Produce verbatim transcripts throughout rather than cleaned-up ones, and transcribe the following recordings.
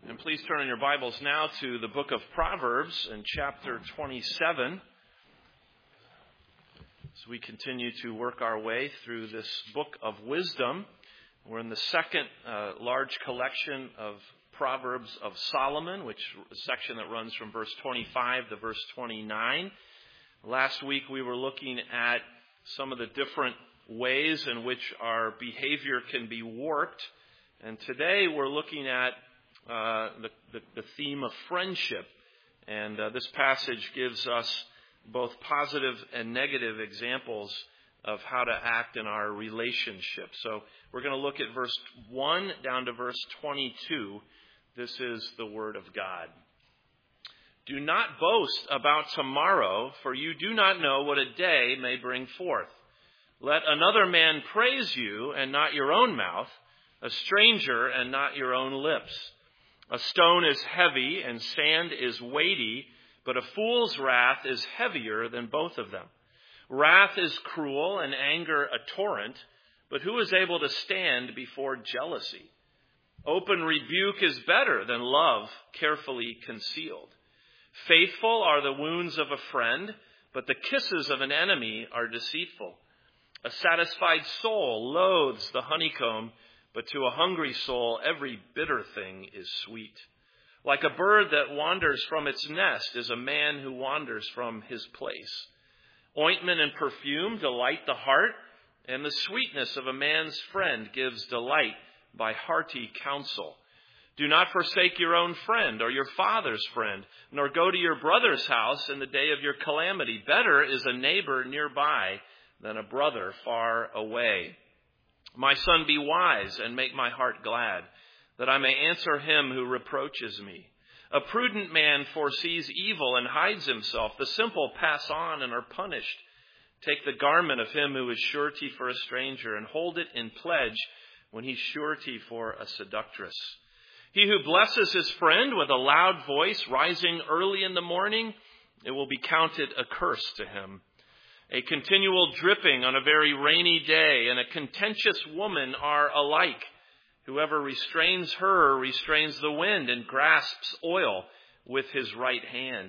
And please turn in your Bibles now to the book of Proverbs in chapter twenty-seven. As we continue to work our way through this book of wisdom, we're in the second uh, large collection of Proverbs of Solomon, which is a section that runs from verse twenty-five to verse twenty-nine. Last week we were looking at some of the different ways in which our behavior can be warped. And today we're looking at uh, the, the, the theme of friendship. And uh, this passage gives us both positive and negative examples of how to act in our relationship. So we're going to look at verse one down to verse twenty-two. This is the word of God. Do not boast about tomorrow, for you do not know what a day may bring forth. Let another man praise you, and not your own mouth, a stranger, and not your own lips. A stone is heavy, and sand is weighty, but a fool's wrath is heavier than both of them. Wrath is cruel, and anger a torrent, but who is able to stand before jealousy? Open rebuke is better than love carefully concealed. Faithful are the wounds of a friend, but the kisses of an enemy are deceitful. A satisfied soul loathes the honeycomb, but to a hungry soul every bitter thing is sweet. Like a bird that wanders from its nest is a man who wanders from his place. Ointment and perfume delight the heart, and the sweetness of a man's friend gives delight by hearty counsel. Do not forsake your own friend or your father's friend, nor go to your brother's house in the day of your calamity. Better is a neighbor nearby than a brother far away. My son, be wise and make my heart glad, that I may answer him who reproaches me. A prudent man foresees evil and hides himself. The simple pass on and are punished. Take the garment of him who is surety for a stranger, and hold it in pledge when he's surety for a seductress. He who blesses his friend with a loud voice, rising early in the morning, it will be counted a curse to him. A continual dripping on a very rainy day and a contentious woman are alike. Whoever restrains her restrains the wind and grasps oil with his right hand.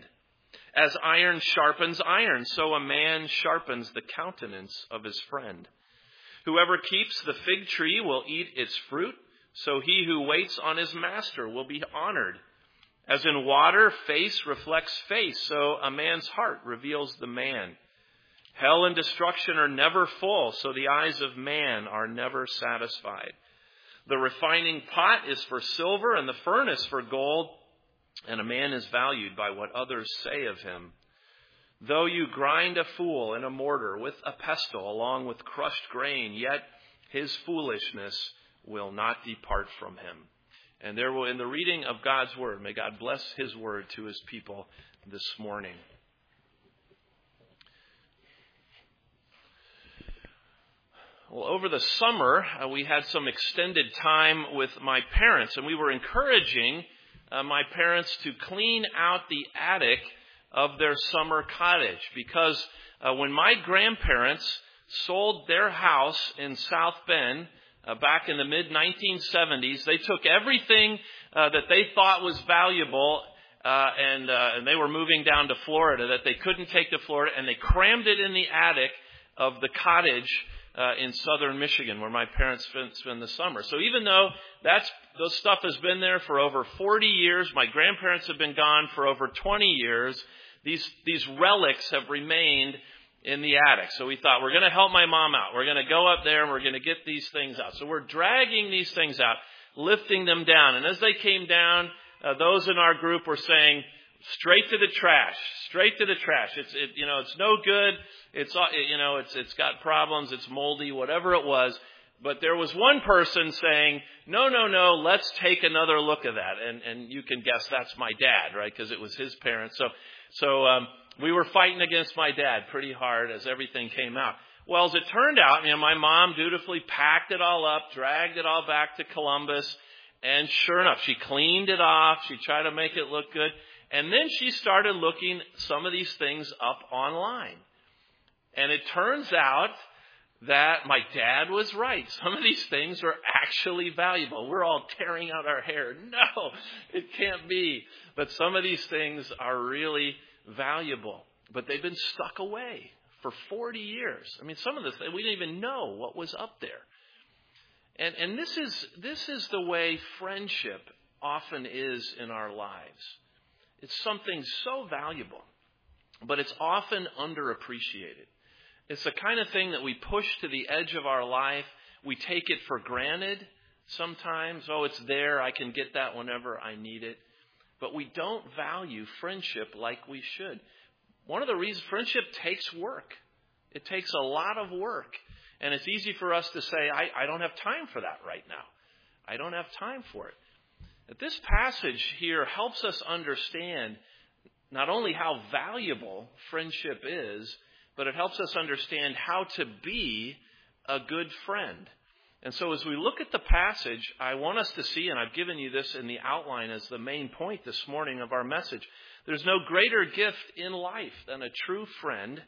As iron sharpens iron, so a man sharpens the countenance of his friend. Whoever keeps the fig tree will eat its fruit, so he who waits on his master will be honored. As in water, face reflects face, so a man's heart reveals the man. Hell and destruction are never full, so the eyes of man are never satisfied. The refining pot is for silver and the furnace for gold, and a man is valued by what others say of him. Though you grind a fool in a mortar with a pestle along with crushed grain, yet his foolishness will not depart from him. And there will, in the reading of God's word, may God bless his word to his people this morning. Well, over the summer, uh, we had some extended time with my parents, and we were encouraging uh, my parents to clean out the attic of their summer cottage, because uh, when my grandparents sold their house in South Bend uh, back in the mid nineteen seventies, they took everything uh, that they thought was valuable uh, and, uh, and they were moving down to Florida that they couldn't take to Florida, and they crammed it in the attic of the cottage Uh, in southern Michigan, where my parents spend, spend the summer. So even though that's those stuff has been there for over forty years, my grandparents have been gone for over twenty years, these these relics have remained in the attic. So we thought, we're going to help my mom out. We're going to go up there and we're going to get these things out. So we're dragging these things out, lifting them down. And as they came down, uh, those in our group were saying, straight to the trash, straight to the trash. It's, it, you know, it's no good. It's, you know, it's, it's got problems. It's moldy, whatever it was. But there was one person saying, no, no, no, let's take another look at that. And, and you can guess that's my dad, right? Because it was his parents. So, so, um, we were fighting against my dad pretty hard as everything came out. Well, as it turned out, you know, my mom dutifully packed it all up, dragged it all back to Columbus. And sure enough, she cleaned it off. She tried to make it look good. And then she started looking some of these things up online. And it turns out that my dad was right. Some of these things are actually valuable. We're all tearing out our hair. No, it can't be. But some of these things are really valuable. But they've been stuck away for forty years. I mean, some of this, we didn't even know what was up there. And and this is this is the way friendship often is in our lives. It's something so valuable, but it's often underappreciated. It's the kind of thing that we push to the edge of our life. We take it for granted sometimes. Oh, it's there. I can get that whenever I need it. But we don't value friendship like we should. One of the reasons friendship takes work. It takes a lot of work. And it's easy for us to say, I, I don't have time for that right now. I don't have time for it. But this passage here helps us understand not only how valuable friendship is, but it helps us understand how to be a good friend. And so as we look at the passage, I want us to see, and I've given you this in the outline as the main point this morning of our message, there's no greater gift in life than a true friend.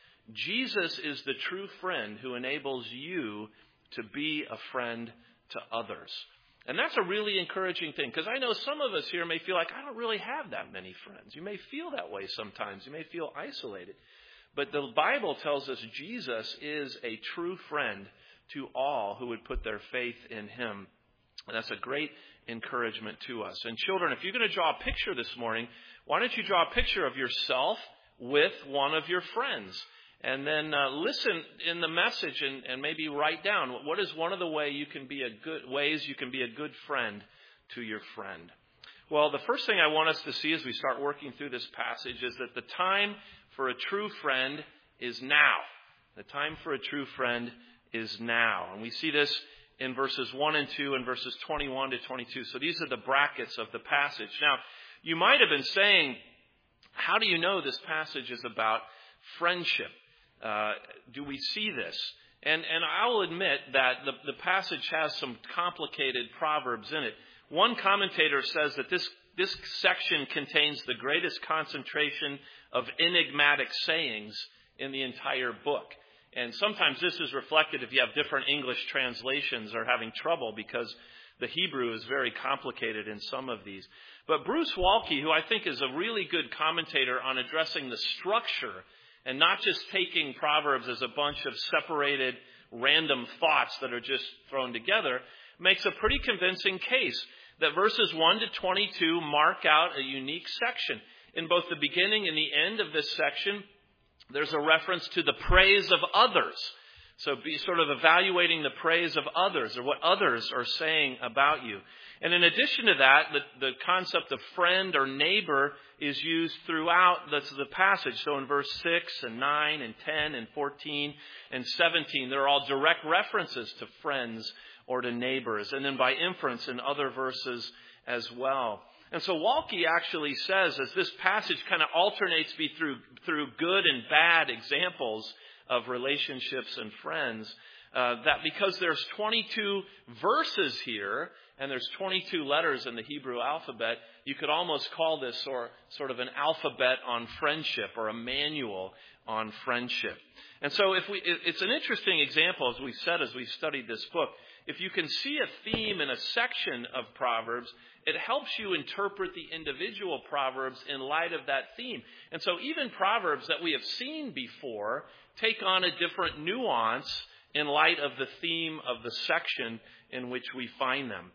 Jesus is the true friend who enables you to be a friend to others. And that's a really encouraging thing, because I know some of us here may feel like, I don't really have that many friends. You may feel that way sometimes. You may feel isolated. But the Bible tells us Jesus is a true friend to all who would put their faith in him. And that's a great encouragement to us. And children, if you're going to draw a picture this morning, why don't you draw a picture of yourself with one of your friends? And then uh, listen in the message and, and maybe write down what is one of the way you can be a good ways you can be a good friend to your friend. Well, the first thing I want us to see as we start working through this passage is that the time for a true friend is now. The time for a true friend is now. And we see this in verses one and two and verses twenty-one to twenty-two. So these are the brackets of the passage. Now, you might have been saying, how do you know this passage is about friendship? Uh, do we see this? And and I'll admit that the, the passage has some complicated proverbs in it. One commentator says that this, this section contains the greatest concentration of enigmatic sayings in the entire book. And sometimes this is reflected if you have different English translations or having trouble because the Hebrew is very complicated in some of these. But Bruce Waltke, who I think is a really good commentator on addressing the structure and not just taking Proverbs as a bunch of separated random thoughts that are just thrown together, makes a pretty convincing case that verses one to twenty-two mark out a unique section. In both the beginning and the end of this section, there's a reference to the praise of others. So be sort of evaluating the praise of others or what others are saying about you. And in addition to that, the, the concept of friend or neighbor is used throughout the, the passage. So in verse six and nine and ten and fourteen and seventeen, they're all direct references to friends or to neighbors. And then by inference in other verses as well. And so Waltke actually says, as this passage kind of alternates me through, through good and bad examples of relationships and friends, uh, that because there's twenty-two verses here, and there's twenty-two letters in the Hebrew alphabet, you could almost call this or, sort of an alphabet on friendship or a manual on friendship. And so if we, it's an interesting example, as we said, as we studied this book. If you can see a theme in a section of Proverbs, it helps you interpret the individual Proverbs in light of that theme. And so even Proverbs that we have seen before take on a different nuance in light of the theme of the section in which we find them.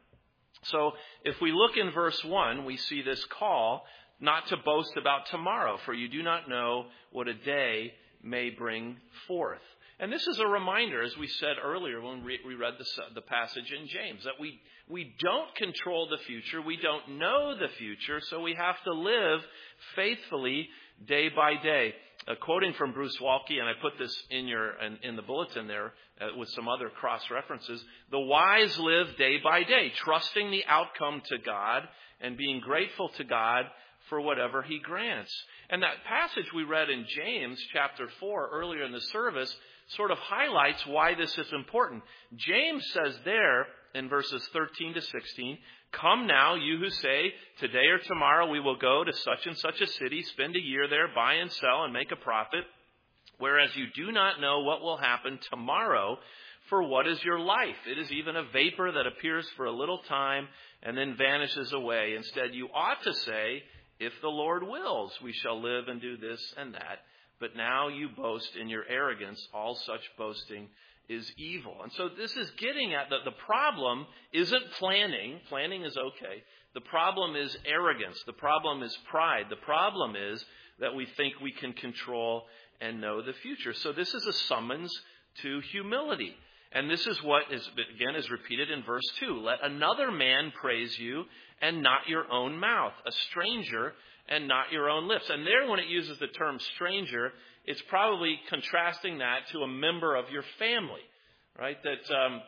So if we look in verse one, we see this call not to boast about tomorrow, for you do not know what a day may bring forth. And this is a reminder, as we said earlier when we read the, the passage in James, that we, we don't control the future. We don't know the future, so we have to live faithfully day by day. Uh, quoting from Bruce Waltke, and I put this in your in, in the bulletin there uh, with some other cross-references, the wise live day by day, trusting the outcome to God and being grateful to God for whatever he grants. And that passage we read in James chapter four earlier in the service sort of highlights why this is important. James says there in verses thirteen to sixteen, come now, you who say, today or tomorrow we will go to such and such a city, spend a year there, buy and sell, and make a profit. Whereas you do not know what will happen tomorrow, for what is your life? It is even a vapor that appears for a little time and then vanishes away. Instead, you ought to say, if the Lord wills, we shall live and do this and that. But now you boast in your arrogance. All such boasting is evil. And so this is getting at that the problem isn't planning. Planning is okay. The problem is arrogance. The problem is pride. The problem is that we think we can control and know the future. So this is a summons to humility. And this is what is, again, is repeated in verse two. Let another man praise you and not your own mouth, a stranger and not your own lips. And there, when it uses the term stranger, it's probably contrasting that to a member of your family, right? That um,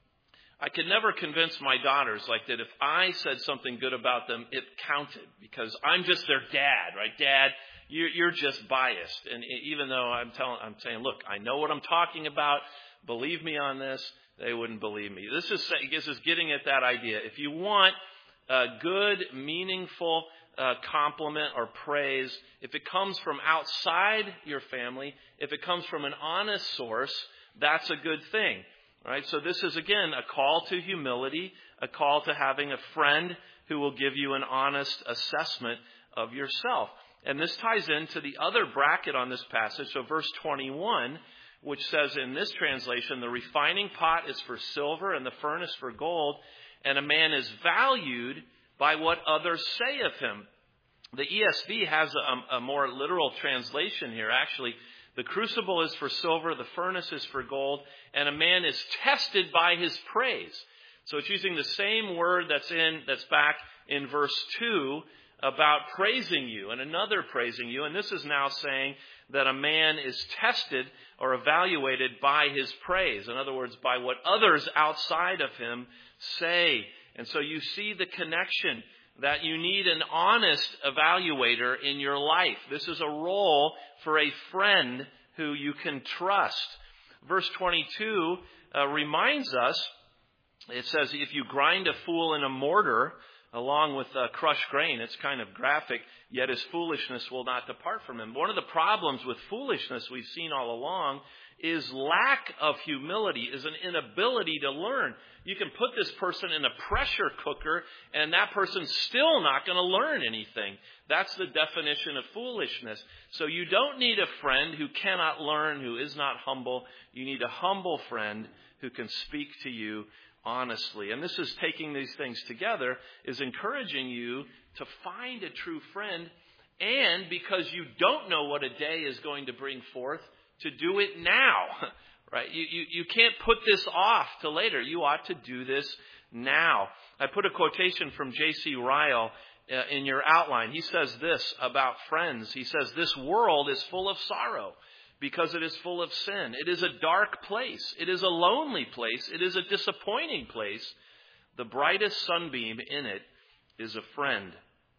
I could never convince my daughters like that if I said something good about them, it counted because I'm just their dad, right? Dad, you're, you're just biased. And even though I'm telling, I'm saying, look, I know what I'm talking about. Believe me on this. They wouldn't believe me. This is, this is getting at that idea. If you want a good, meaningful uh, compliment or praise, if it comes from outside your family, if it comes from an honest source, that's a good thing. Right? So this is, again, a call to humility, a call to having a friend who will give you an honest assessment of yourself. And this ties into the other bracket on this passage. So verse twenty-one, which says in this translation, the refining pot is for silver and the furnace for gold, and a man is valued by what others say of him. The E S V has a, a more literal translation here. Actually, the crucible is for silver, the furnace is for gold, and a man is tested by his praise. So it's using the same word that's in that's back in verse two about praising you and another praising you. And this is now saying that a man is tested or evaluated by his praise. In other words, by what others outside of him say. And so you see the connection that you need an honest evaluator in your life. This is a role for a friend who you can trust. Verse twenty-two uh, reminds us, it says, if you grind a fool in a mortar along with uh, crushed grain, it's kind of graphic, yet his foolishness will not depart from him. One of the problems with foolishness we've seen all along is lack of humility, is an inability to learn. You can put this person in a pressure cooker and that person's still not going to learn anything. That's the definition of foolishness. So you don't need a friend who cannot learn, who is not humble. You need a humble friend who can speak to you honestly. And this is taking these things together, is encouraging you to find a true friend. And because you don't know what a day is going to bring forth, to do it now, right? You, you, you can't put this off to later. You ought to do this now. I put a quotation from J C Ryle uh, in your outline. He says this about friends. He says, this world is full of sorrow because it is full of sin. It is a dark place. It is a lonely place. It is a disappointing place. The brightest sunbeam in it is a friend.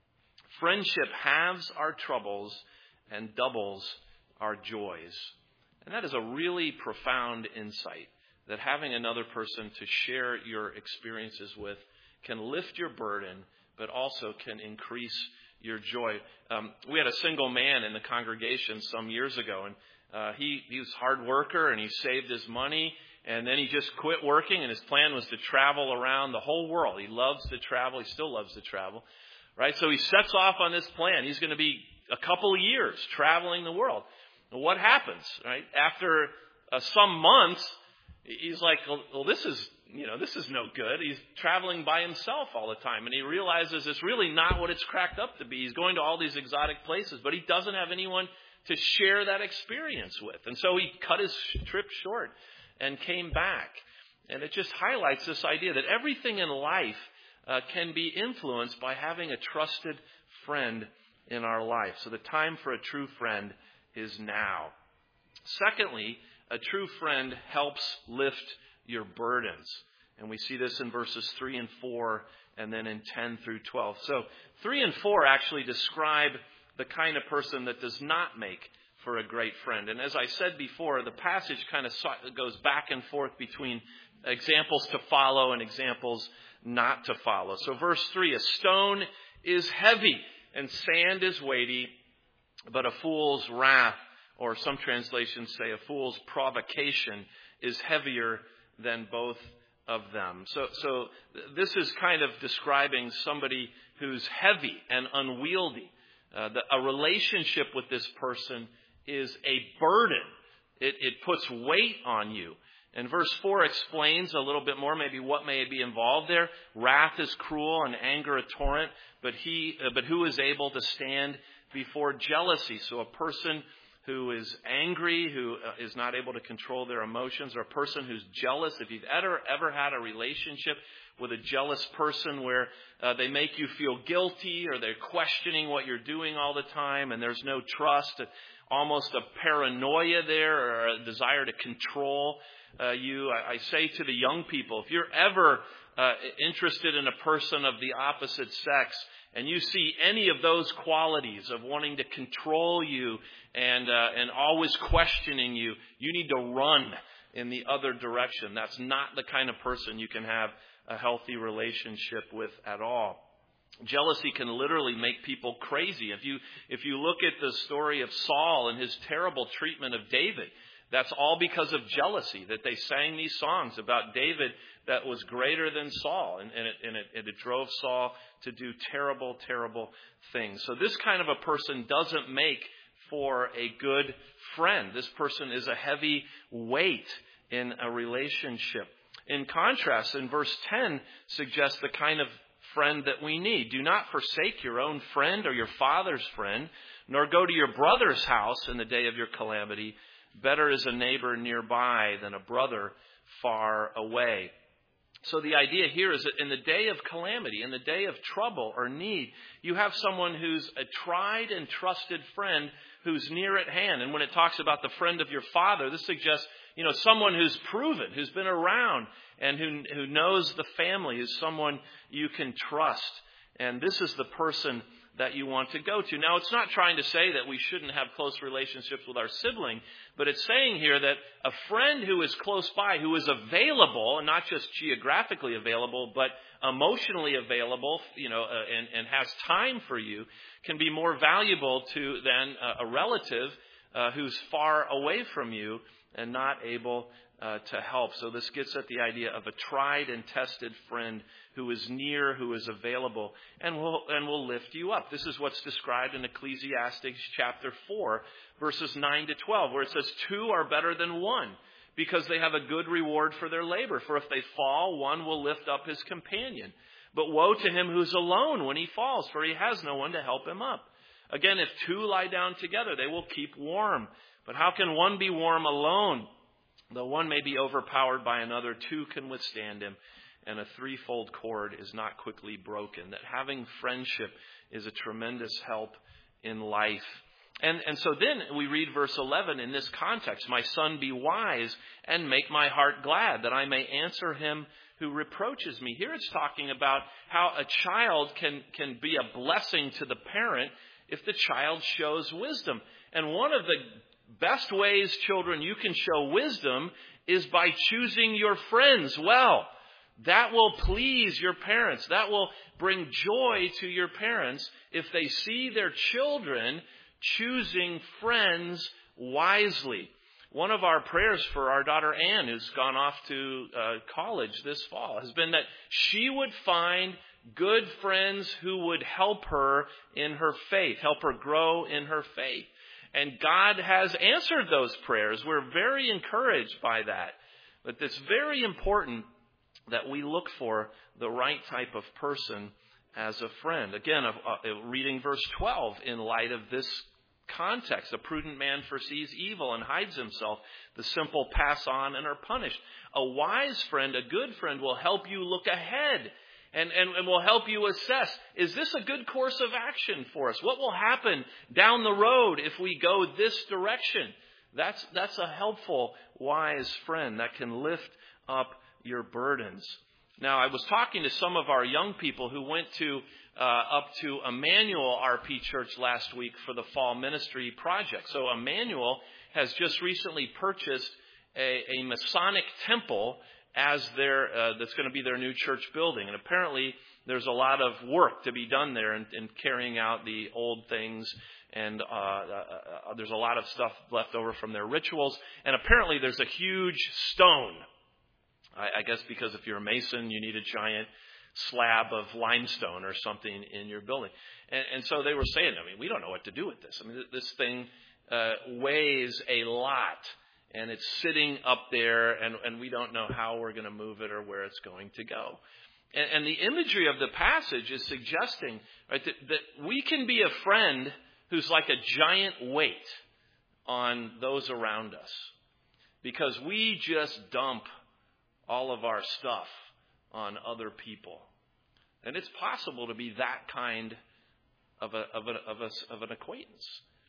Friendship halves our troubles and doubles our joys. And that is a really profound insight, that having another person to share your experiences with can lift your burden, but also can increase your joy. Um, we had a single man in the congregation some years ago, and uh, he, he was a hard worker, and he saved his money, and then he just quit working, and his plan was to travel around the whole world. He loves to travel. He still loves to travel, right? So he sets off on this plan. He's going to be a couple of years traveling the world. What happens, right? After uh, some months, he's like, well, well, this is, you know, this is no good. He's traveling by himself all the time. And he realizes it's really not what it's cracked up to be. He's going to all these exotic places, but he doesn't have anyone to share that experience with. And so he cut his trip short and came back. And it just highlights this idea that everything in life uh, can be influenced by having a trusted friend in our life. So the time for a true friend is now. Secondly, a true friend helps lift your burdens. And we see this in verses three and four and then in ten through twelve. So three and four actually describe the kind of person that does not make for a great friend. And as I said before, the passage kind of goes back and forth between examples to follow and examples not to follow. So verse three, a stone is heavy and sand is weighty, but a fool's wrath or some translations say a fool's provocation is heavier than both of them. So, so this is kind of describing somebody who's heavy and unwieldy. Uh, the, a relationship with this person is a burden. It, it puts weight on you. And verse four explains a little bit more maybe what may be involved there. Wrath is cruel and anger a torrent, but he, uh, but who is able to stand before jealousy? So a person who is angry, who uh, is not able to control their emotions, or a person who's jealous. If you've ever ever had a relationship with a jealous person where uh, they make you feel guilty, or they're questioning what you're doing all the time, and there's no trust, almost a paranoia there, or a desire to control uh, you. I, I say to the young people, if you're ever uh, interested in a person of the opposite sex, and you see any of those qualities of wanting to control you and uh, and always questioning you, you need to run in the other direction. That's not the kind of person you can have a healthy relationship with at all. Jealousy can literally make people crazy. If you if you look at the story of Saul and his terrible treatment of David, that's all because of jealousy, that they sang these songs about David that was greater than Saul. And, and, it, and, it, and it drove Saul to do terrible, terrible things. So this kind of a person doesn't make for a good friend. This person is a heavy weight in a relationship. In contrast, in verse ten suggests the kind of friend that we need. Do not forsake your own friend or your father's friend, nor go to your brother's house in the day of your calamity. Better is a neighbor nearby than a brother far away. So the idea here is that in the day of calamity, in the day of trouble or need, you have someone who's a tried and trusted friend who's near at hand. And when it talks about the friend of your father, this suggests, you know, someone who's proven, who's been around, and who, who knows the family, is someone you can trust. And this is the person that you want to go to. Now, it's not trying to say that we shouldn't have close relationships with our sibling, but it's saying here that a friend who is close by, who is available, and not just geographically available, but emotionally available, you know, uh, and, and has time for you, can be more valuable to than a, a relative uh, who's far away from you and not able uh, to help. So this gets at the idea of a tried and tested friend who is near, who is available, and will and will lift you up. This is what's described in Ecclesiastes chapter four, verses nine to twelve, where it says, two are better than one, because they have a good reward for their labor. For if they fall, one will lift up his companion. But woe to him who's alone when he falls, for he has no one to help him up. Again, if two lie down together, they will keep warm. But how can one be warm alone? Though one may be overpowered by another, two can withstand him. And a threefold cord is not quickly broken. That having friendship is a tremendous help in life. And, and so then we read verse eleven in this context. My son, be wise and make my heart glad, that I may answer him who reproaches me. Here it's talking about how a child can, can be a blessing to the parent if the child shows wisdom. And one of the best ways, children, you can show wisdom is by choosing your friends well. That will please your parents. That will bring joy to your parents if they see their children choosing friends wisely. One of our prayers for our daughter Anne, who's gone off to uh, college this fall, has been that she would find good friends who would help her in her faith, help her grow in her faith. And God has answered those prayers. We're very encouraged by that. But it's very important that we look for the right type of person as a friend. Again, uh, uh, reading verse twelve in light of this context. A prudent man foresees evil and hides himself. The simple pass on and are punished. A wise friend, a good friend, will help you look ahead and, and, and will help you assess, is this a good course of action for us? What will happen down the road if we go this direction? That's, that's a helpful, wise friend that can lift up your burdens. Now, I was talking to some of our young people who went to uh, up to Emmanuel R P Church last week for the fall ministry project. So Emmanuel has just recently purchased a, a Masonic temple as their uh, that's going to be their new church building, and apparently there's a lot of work to be done there in, in carrying out the old things. And uh, uh, there's a lot of stuff left over from their rituals. And apparently there's a huge stone. I, I guess because if you're a mason, you need a giant slab of limestone or something in your building. And, and so they were saying, I mean, we don't know what to do with this. I mean, this thing uh, weighs a lot. And it's sitting up there, and, and we don't know how we're going to move it or where it's going to go. And, and the imagery of the passage is suggesting, right, that, that we can be a friend who's like a giant weight on those around us, because we just dump all of our stuff on other people. And it's possible to be that kind of a, of a, of a, of an acquaintance.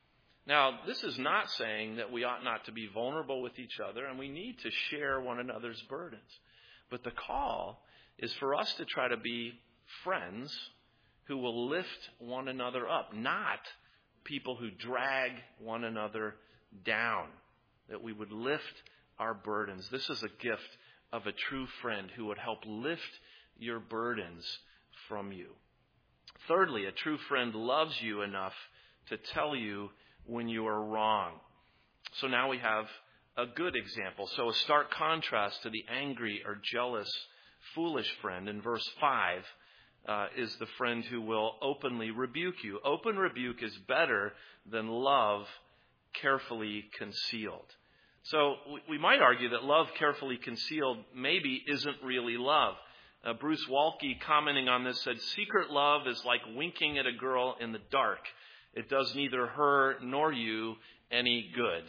Now, this is not saying that we ought not to be vulnerable with each other, and we need to share one another's burdens. But the call is for us to try to be friends who will lift one another up, not people who drag one another down, that we would lift our burdens. This is a gift of a true friend who would help lift your burdens from you. Thirdly, a true friend loves you enough to tell you when you are wrong. So now we have a good example. So a stark contrast to the angry or jealous, foolish friend in verse five uh, is the friend who will openly rebuke you. Open rebuke is better than love carefully concealed. So we might argue that love carefully concealed maybe isn't really love. Uh, Bruce Waltke, commenting on this, said, "Secret love is like winking at a girl in the dark. It does neither her nor you any good."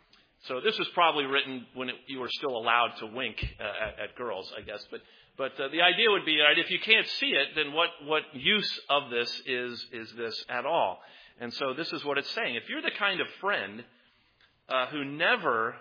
So this was probably written when it, you were still allowed to wink uh, at, at girls, I guess. But but uh, the idea would be, right, if you can't see it, then what, what use of this is is this at all? And so this is what it's saying. If you're the kind of friend uh, who never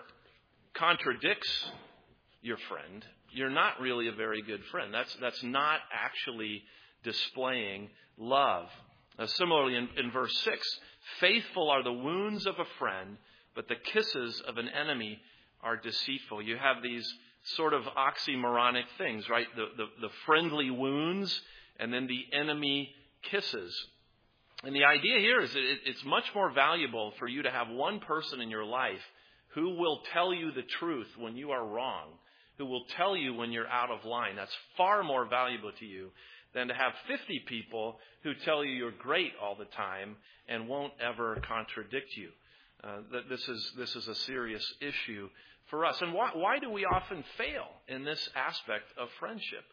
contradicts your friend, you're not really a very good friend. That's that's not actually displaying love. Uh, similarly, in, in verse six, faithful are the wounds of a friend, but the kisses of an enemy are deceitful. You have these sort of oxymoronic things, right? The, the, the friendly wounds and then the enemy kisses. And the idea here is that it, it's much more valuable for you to have one person in your life who will tell you the truth when you are wrong, who will tell you when you're out of line. That's far more valuable to you than to have fifty people who tell you you're great all the time and won't ever contradict you. Uh, that this is this is a serious issue for us. And why, why do we often fail in this aspect of friendship?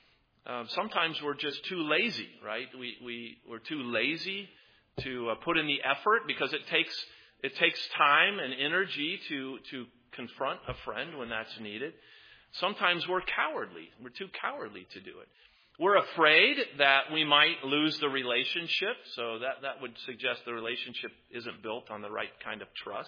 Uh, sometimes we're just too lazy, right? We we we're too lazy to uh, put in the effort, because it takes it takes time and energy to to confront a friend when that's needed. Sometimes we're cowardly. We're too cowardly to do it. We're afraid that we might lose the relationship, so that, that would suggest the relationship isn't built on the right kind of trust.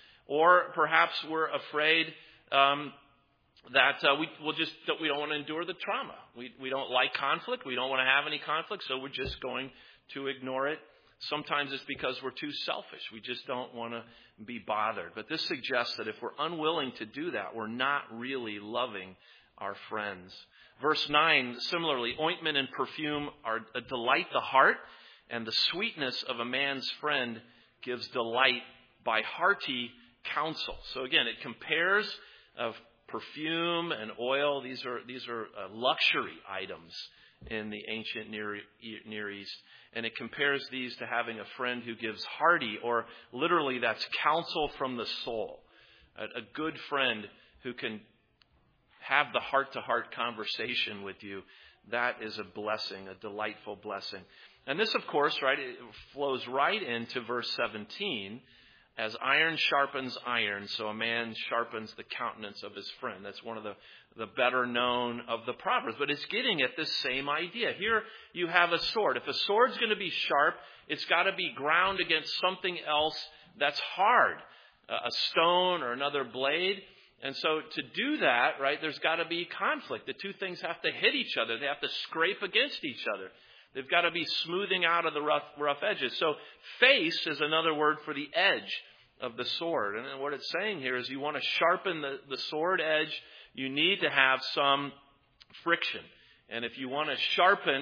Or perhaps we're afraid um, that uh, we we'll just that we don't want to endure the trauma. We we don't like conflict. We don't want to have any conflict, so we're just going to ignore it. Sometimes it's because we're too selfish. We just don't want to be bothered. But this suggests that if we're unwilling to do that, we're not really loving our friends. Verse nine, similarly, ointment and perfume are a delight the heart, and the sweetness of a man's friend gives delight by hearty counsel. So again, it compares of perfume and oil. These are these are uh, luxury items in the ancient Near, Near East. And it compares these to having a friend who gives hearty, or literally that's counsel from the soul. A, a good friend who can have the heart-to-heart conversation with you. That is a blessing, a delightful blessing. And this, of course, right, it flows right into verse seventeen. As iron sharpens iron, so a man sharpens the countenance of his friend. That's one of the, the better known of the Proverbs. But it's getting at this same idea. Here you have a sword. If a sword's going to be sharp, it's got to be ground against something else that's hard, a stone or another blade. And so to do that, right, there's got to be conflict. The two things have to hit each other. They have to scrape against each other. They've got to be smoothing out of the rough, rough edges. So face is another word for the edge of the sword. And what it's saying here is you want to sharpen the, the sword edge, you need to have some friction. And if you want to sharpen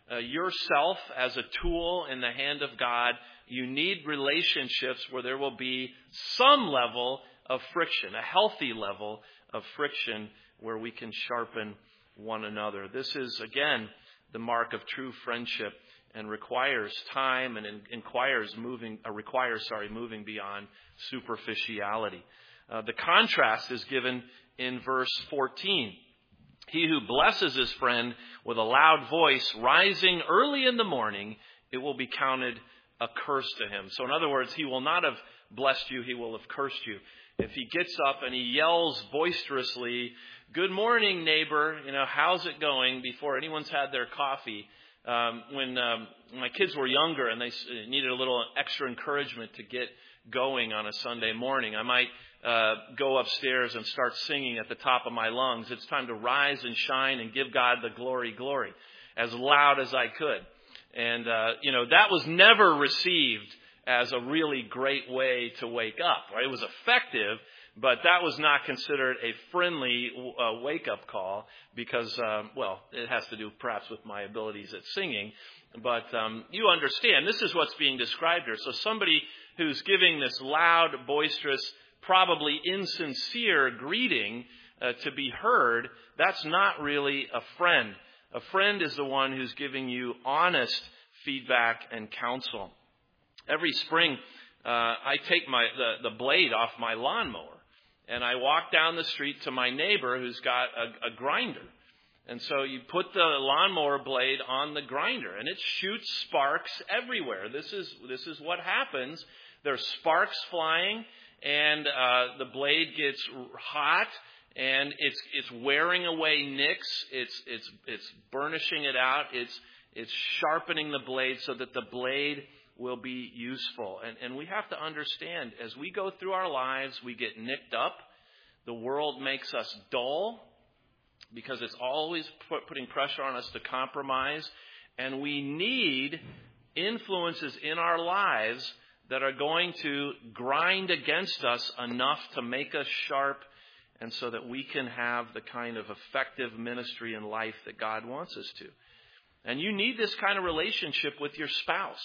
uh, yourself as a tool in the hand of God. You need relationships where there will be some level of friction, a healthy level of friction where we can sharpen one another. This is, again, the mark of true friendship and requires time and inquires moving, uh, requires, sorry, moving beyond superficiality. Uh, the contrast is given in verse fourteen. He who blesses his friend with a loud voice, rising early in the morning, it will be counted a curse to him. So in other words, he will not have blessed you, he will have cursed you. If he gets up and he yells boisterously, "Good morning, neighbor, you know, how's it going?" before anyone's had their coffee. Um, when um, my kids were younger and they needed a little extra encouragement to get going on a Sunday morning, I might uh, go upstairs and start singing at the top of my lungs. It's time to rise and shine and give God the glory, glory, as loud as I could. And, uh, you know, that was never received as a really great way to wake up. Right? It was effective, but that was not considered a friendly uh, wake-up call because, um, well, it has to do perhaps with my abilities at singing. But um, you understand, this is what's being described here. So somebody who's giving this loud, boisterous, probably insincere greeting uh, to be heard, that's not really a friend. A friend is the one who's giving you honest feedback and counsel. Every spring, uh, I take my the, the blade off my lawnmower, and I walk down the street to my neighbor who's got a, a grinder. And so you put the lawnmower blade on the grinder, and it shoots sparks everywhere. This is this is what happens. There's sparks flying, and uh, the blade gets hot, and it's it's wearing away nicks. It's it's it's burnishing it out. It's it's sharpening the blade so that the blade will be useful. And, and we have to understand, as we go through our lives, we get nicked up. The world makes us dull because it's always put, putting pressure on us to compromise. And we need influences in our lives that are going to grind against us enough to make us sharp and so that we can have the kind of effective ministry in life that God wants us to. And you need this kind of relationship with your spouse.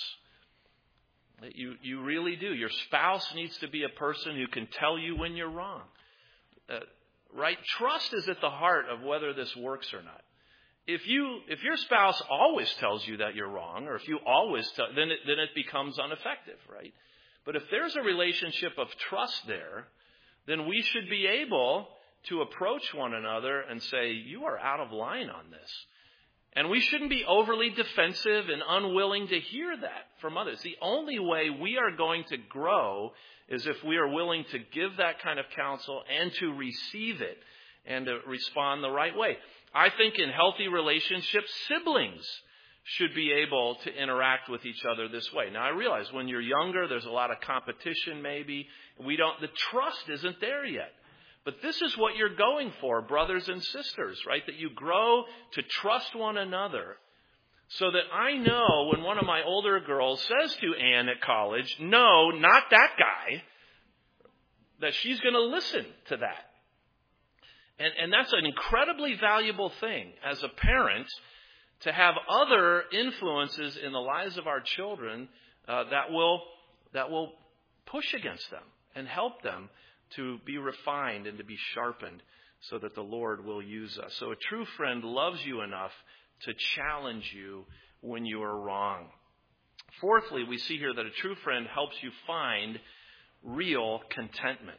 You you really do. Your spouse needs to be a person who can tell you when you're wrong. Uh, right? Trust is at the heart of whether this works or not. If you if your spouse always tells you that you're wrong, or if you always tell, then it, then it becomes ineffective, right? But if there's a relationship of trust there, then we should be able to approach one another and say, "You are out of line on this." And we shouldn't be overly defensive and unwilling to hear that from others. The only way we are going to grow is if we are willing to give that kind of counsel and to receive it and to respond the right way. I think in healthy relationships, siblings should be able to interact with each other this way. Now, I realize when you're younger, there's a lot of competition maybe. We don't, the trust isn't there yet. But this is what you're going for, brothers and sisters, right? That you grow to trust one another so that I know when one of my older girls says to Ann at college, "No, not that guy," that she's going to listen to that. And, and that's an incredibly valuable thing as a parent to have other influences in the lives of our children uh, that will that will push against them and help them to be refined and to be sharpened so that the Lord will use us. So a true friend loves you enough to challenge you when you are wrong. Fourthly, we see here that a true friend helps you find real contentment.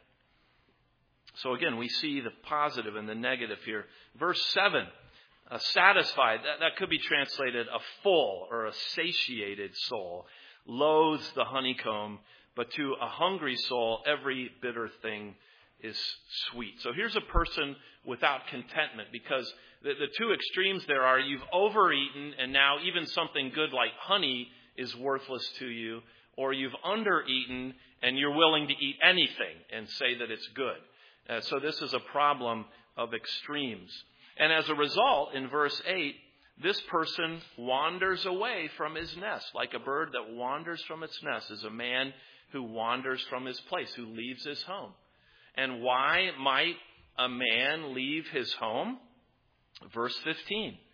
So again, we see the positive and the negative here. Verse seven, uh, satisfied, that, that could be translated a full or a satiated soul, loathes the honeycomb, but to a hungry soul, every bitter thing is sweet. So here's a person without contentment, because the, the two extremes there are you've overeaten and now even something good like honey is worthless to you, or you've undereaten and you're willing to eat anything and say that it's good. Uh, so this is a problem of extremes. And as a result, in verse eight, this person wanders away from his nest. Like a bird that wanders from its nest is a man who wanders from his place, who leaves his home. And why might a man leave his home? Verse fifteen.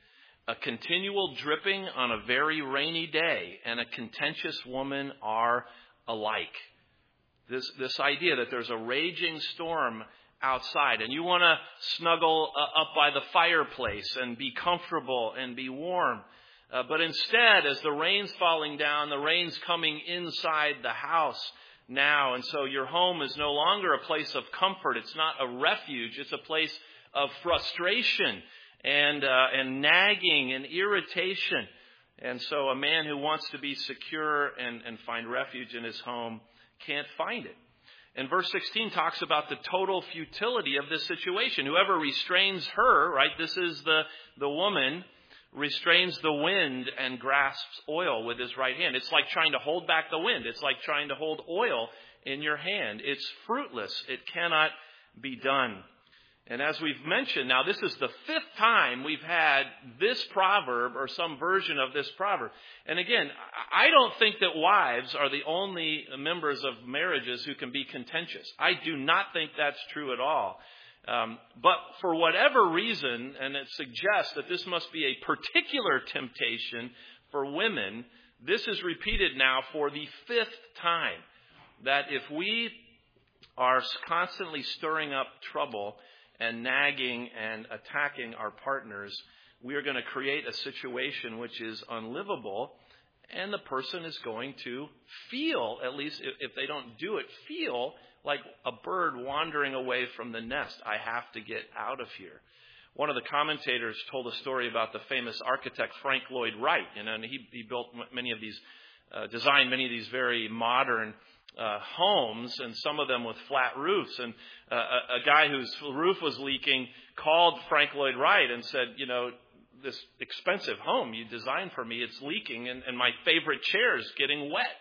A continual dripping on a very rainy day and a contentious woman are alike. This, this idea that there's a raging storm outside and you want to snuggle uh, up by the fireplace and be comfortable and be warm. Uh, but instead, as the rain's falling down, the rain's coming inside the house now. And so your home is no longer a place of comfort. It's not a refuge. It's a place of frustration and uh, and nagging and irritation. And so a man who wants to be secure and, and find refuge in his home can't find it. And verse sixteen talks about the total futility of this situation. Whoever restrains her, right, this is the, the woman, restrains the wind and grasps oil with his right hand. It's like trying to hold back the wind. It's like trying to hold oil in your hand. It's fruitless. It cannot be done. And as we've mentioned, now this is the fifth time we've had this proverb or some version of this proverb. And again, I don't think that wives are the only members of marriages who can be contentious. I do not think that's true at all. Um, but for whatever reason, and it suggests that this must be a particular temptation for women, this is repeated now for the fifth time. That if we are constantly stirring up trouble and nagging and attacking our partners, we are going to create a situation which is unlivable, and the person is going to feel, at least if they don't do it, feel like a bird wandering away from the nest. I have to get out of here. One of the commentators told a story about the famous architect Frank Lloyd Wright, you know, and he, he built many of these, uh, designed many of these very modern uh, homes, and some of them with flat roofs. And uh, a, a guy whose roof was leaking called Frank Lloyd Wright and said, you know, this expensive home you designed for me, it's leaking, and, and my favorite chair is getting wet.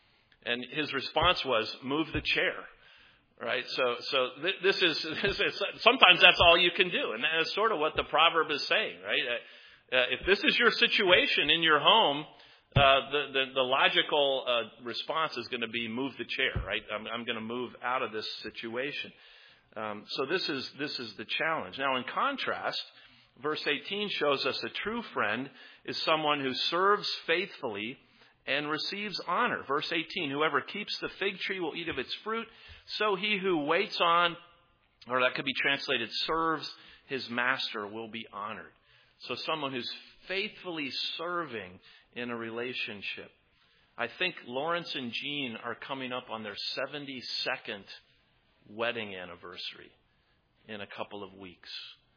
And his response was, move the chair. Right, so so th- this, is, this is sometimes that's all you can do, and that's sort of what the proverb is saying, right? Uh, if this is your situation in your home, uh, the, the the logical uh, response is going to be move the chair, right? I'm, I'm going to move out of this situation. Um, so this is this is the challenge. Now, in contrast, verse eighteen shows us a true friend is someone who serves faithfully and receives honor. Verse eighteen, whoever keeps the fig tree will eat of its fruit. So he who waits on, or that could be translated, serves his master will be honored. So someone who's faithfully serving in a relationship. I think Lawrence and Jean are coming up on their seventy-second wedding anniversary in a couple of weeks.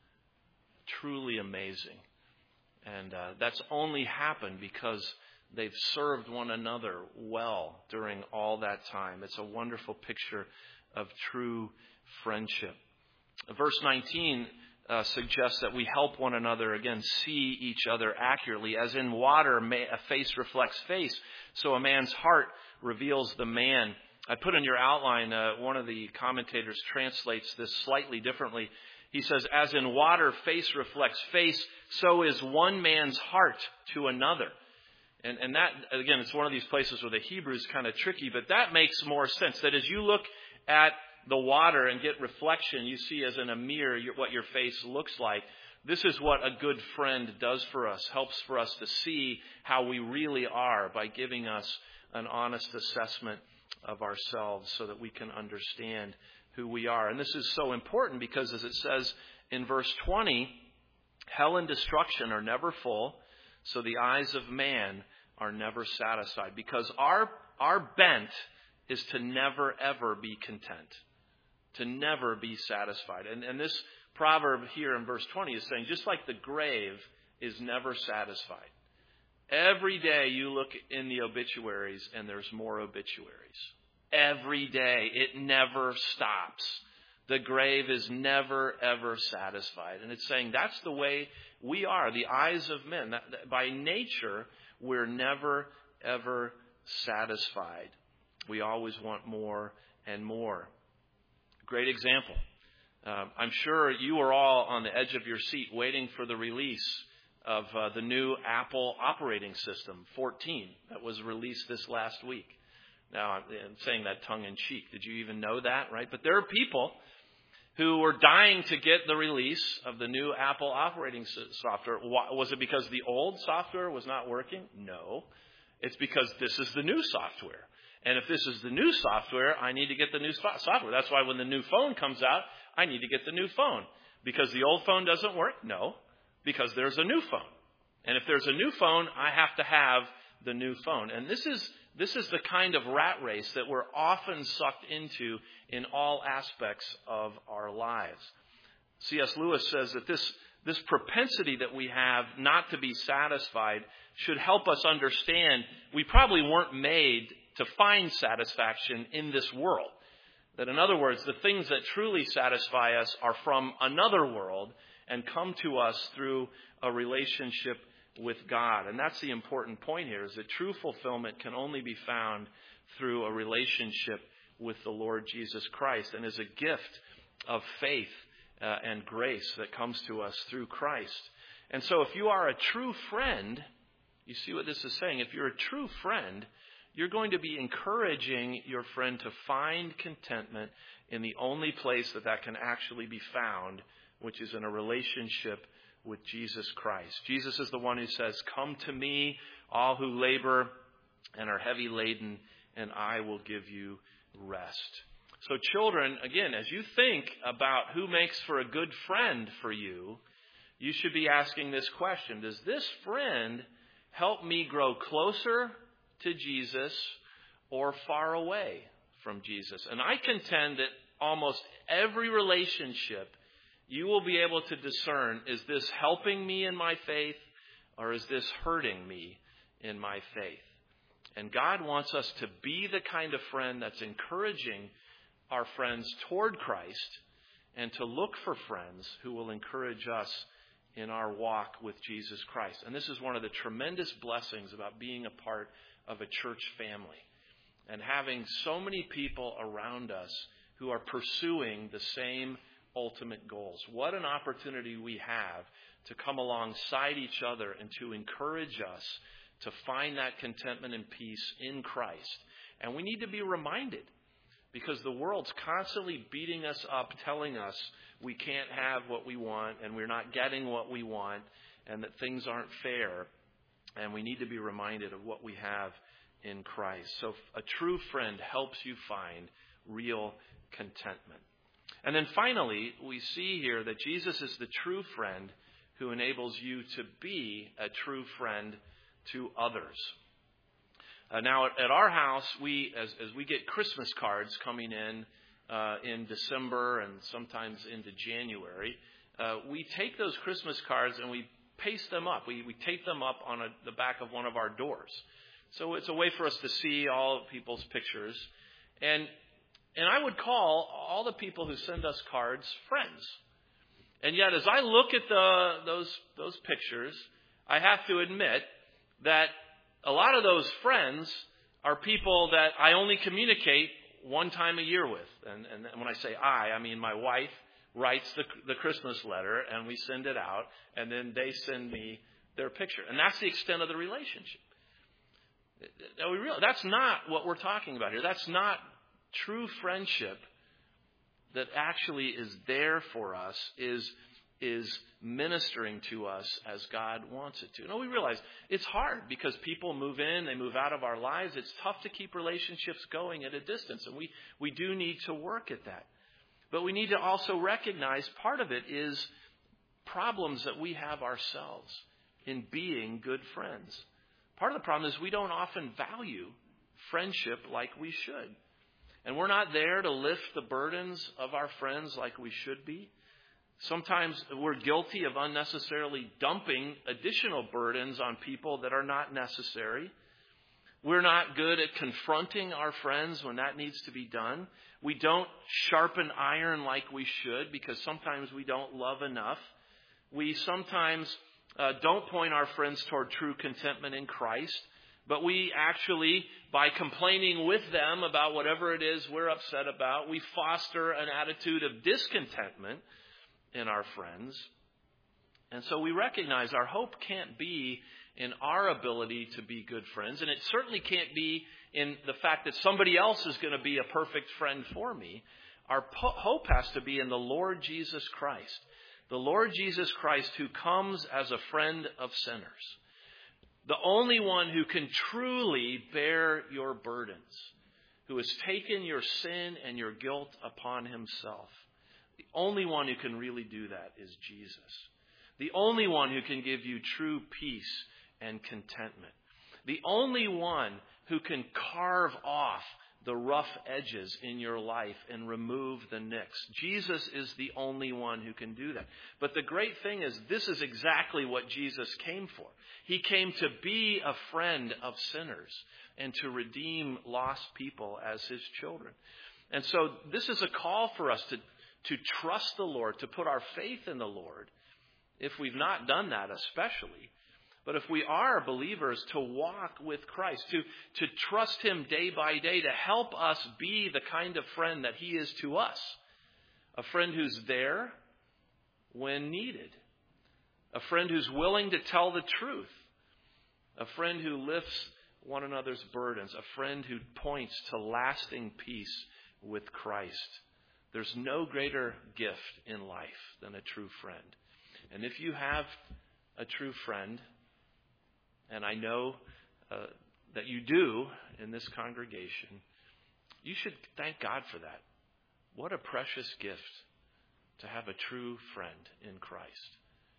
Truly amazing. And uh, that's only happened because they've served one another well during all that time. It's a wonderful picture of true friendship. Verse nineteen uh, suggests that we help one another, again, see each other accurately. As in water, a face reflects face, so a man's heart reveals the man. I put in your outline, uh, one of the commentators translates this slightly differently. He says, as in water, face reflects face, so is one man's heart to another. And, and that, again, it's one of these places where the Hebrew is kind of tricky, but that makes more sense. That as you look at the water and get reflection, you see as in a mirror what your face looks like. This is what a good friend does for us, helps for us to see how we really are by giving us an honest assessment of ourselves so that we can understand who we are. And this is so important because, as it says in verse twenty, hell and destruction are never full, so the eyes of man are never satisfied. Because our our bent is to never, ever be content. To never be satisfied. And, and this proverb here in verse twenty is saying, just like the grave is never satisfied. Every day you look in the obituaries and there's more obituaries. Every day. It never stops. The grave is never, ever satisfied. And it's saying that's the way we are, the eyes of men. That, that by nature, we're never, ever satisfied. We always want more and more. Great example. Uh, I'm sure you are all on the edge of your seat waiting for the release of uh, the new Apple operating system, fourteen, that was released this last week. Now, I'm saying that tongue in cheek. Did you even know that, right? But there are people who were dying to get the release of the new Apple operating software. Was it because the old software was not working? No. It's because this is the new software. And if this is the new software, I need to get the new software. That's why when the new phone comes out, I need to get the new phone. Because the old phone doesn't work? No. Because there's a new phone. And if there's a new phone, I have to have the new phone. And this is this is the kind of rat race that we're often sucked into in all aspects of our lives. C S Lewis says that this, this propensity that we have not to be satisfied should help us understand we probably weren't made to find satisfaction in this world. That in other words, the things that truly satisfy us are from another world and come to us through a relationship with God. And that's the important point here, is that true fulfillment can only be found through a relationship with the Lord Jesus Christ, and is a gift of faith uh, and grace that comes to us through Christ. And so if you are a true friend, you see what this is saying, if you're a true friend, you're going to be encouraging your friend to find contentment in the only place that that can actually be found, which is in a relationship with Jesus Christ. Jesus is the one who says, "Come to me, all who labor and are heavy laden, and I will give you rest." So children, again, as you think about who makes for a good friend for you, you should be asking this question: does this friend help me grow closer to Jesus or far away from Jesus? And I contend that almost every relationship you will be able to discern, is this helping me in my faith, or is this hurting me in my faith? And God wants us to be the kind of friend that's encouraging our friends toward Christ, and to look for friends who will encourage us in our walk with Jesus Christ. And this is one of the tremendous blessings about being a part of a church family and having so many people around us who are pursuing the same ultimate goals. What an opportunity we have to come alongside each other and to encourage us to find that contentment and peace in Christ. And we need to be reminded, because the world's constantly beating us up, telling us we can't have what we want and we're not getting what we want and that things aren't fair. And we need to be reminded of what we have in Christ. So a true friend helps you find real contentment. And then finally, we see here that Jesus is the true friend who enables you to be a true friend to others. Uh, now, at, at our house, we as, as we get Christmas cards coming in uh, in December and sometimes into January, uh, we take those Christmas cards and we paste them up. We, we tape them up on a, the back of one of our doors. So it's a way for us to see all people's pictures. And And I would call all the people who send us cards friends. And yet, as I look at the, those, those pictures, I have to admit that a lot of those friends are people that I only communicate one time a year with. And, and when I say I, I mean my wife writes the, the Christmas letter, and we send it out, and then they send me their picture. And that's the extent of the relationship. Now, we realize that's not what we're talking about here. That's not true friendship that actually is there for us, is, is ministering to us as God wants it to. No, we realize it's hard because people move in, they move out of our lives. It's tough to keep relationships going at a distance, and we, we do need to work at that. But we need to also recognize part of it is problems that we have ourselves in being good friends. Part of the problem is we don't often value friendship like we should. And we're not there to lift the burdens of our friends like we should be. Sometimes we're guilty of unnecessarily dumping additional burdens on people that are not necessary. We're not good at confronting our friends when that needs to be done. We don't sharpen iron like we should because sometimes we don't love enough. We sometimes uh, don't point our friends toward true contentment in Christ. But we actually, by complaining with them about whatever it is we're upset about, we foster an attitude of discontentment in our friends. And so we recognize our hope can't be in our ability to be good friends. And it certainly can't be in the fact that somebody else is going to be a perfect friend for me. Our po- hope has to be in the Lord Jesus Christ. The Lord Jesus Christ who comes as a friend of sinners. The only one who can truly bear your burdens. Who has taken your sin and your guilt upon himself. The only one who can really do that is Jesus. The only one who can give you true peace and contentment. The only one who can carve off the rough edges in your life and remove the nicks. Jesus is the only one who can do that. But the great thing is, this is exactly what Jesus came for. He came to be a friend of sinners and to redeem lost people as his children. And so this is a call for us to, to trust the Lord, to put our faith in the Lord, if we've not done that especially. But if we are believers, to walk with Christ, to, to trust him day by day, to help us be the kind of friend that he is to us. A friend who's there when needed. A friend who's willing to tell the truth. A friend who lifts one another's burdens. A friend who points to lasting peace with Christ. There's no greater gift in life than a true friend. And if you have a true friend, and I know uh, that you do in this congregation, you should thank God for that. What a precious gift to have a true friend in Christ.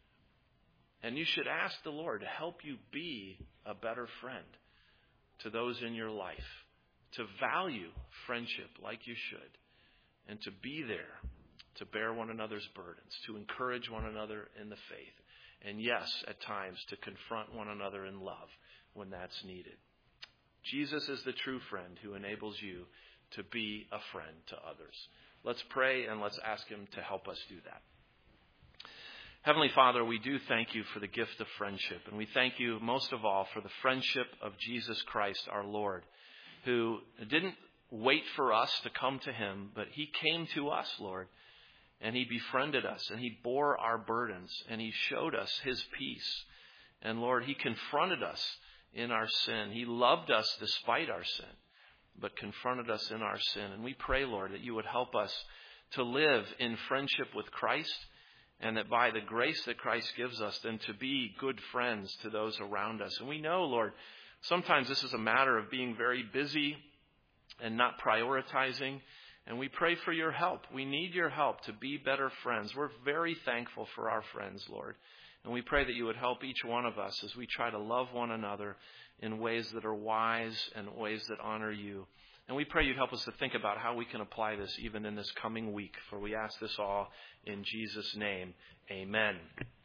And you should ask the Lord to help you be a better friend to those in your life, to value friendship like you should, and to be there to bear one another's burdens, to encourage one another in the faith. And yes, at times, to confront one another in love when that's needed. Jesus is the true friend who enables you to be a friend to others. Let's pray and let's ask him to help us do that. Heavenly Father, we do thank you for the gift of friendship. And we thank you most of all for the friendship of Jesus Christ, our Lord, who didn't wait for us to come to him, but he came to us, Lord. And he befriended us, and he bore our burdens, and he showed us his peace. And Lord, he confronted us in our sin. He loved us despite our sin, but confronted us in our sin. And we pray, Lord, that you would help us to live in friendship with Christ, and that by the grace that Christ gives us, then to be good friends to those around us. And we know, Lord, sometimes this is a matter of being very busy and not prioritizing. And we pray for your help. We need your help to be better friends. We're very thankful for our friends, Lord. And we pray that you would help each one of us as we try to love one another in ways that are wise and ways that honor you. And we pray you'd help us to think about how we can apply this even in this coming week. For we ask this all in Jesus' name. Amen.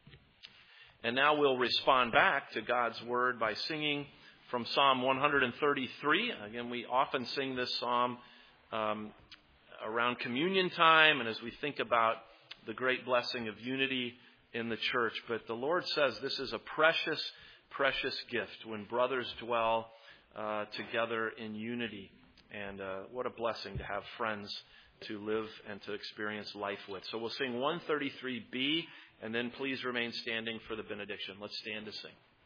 And now we'll respond back to God's word by singing from Psalm one thirty-three. Again, we often sing this psalm um, around communion time and as we think about the great blessing of unity in the church. But the Lord says this is a precious, precious gift when brothers dwell uh, together in unity. And uh, what a blessing to have friends to live and to experience life with. So we'll sing one thirty-three B, and then please remain standing for the benediction. Let's stand to sing.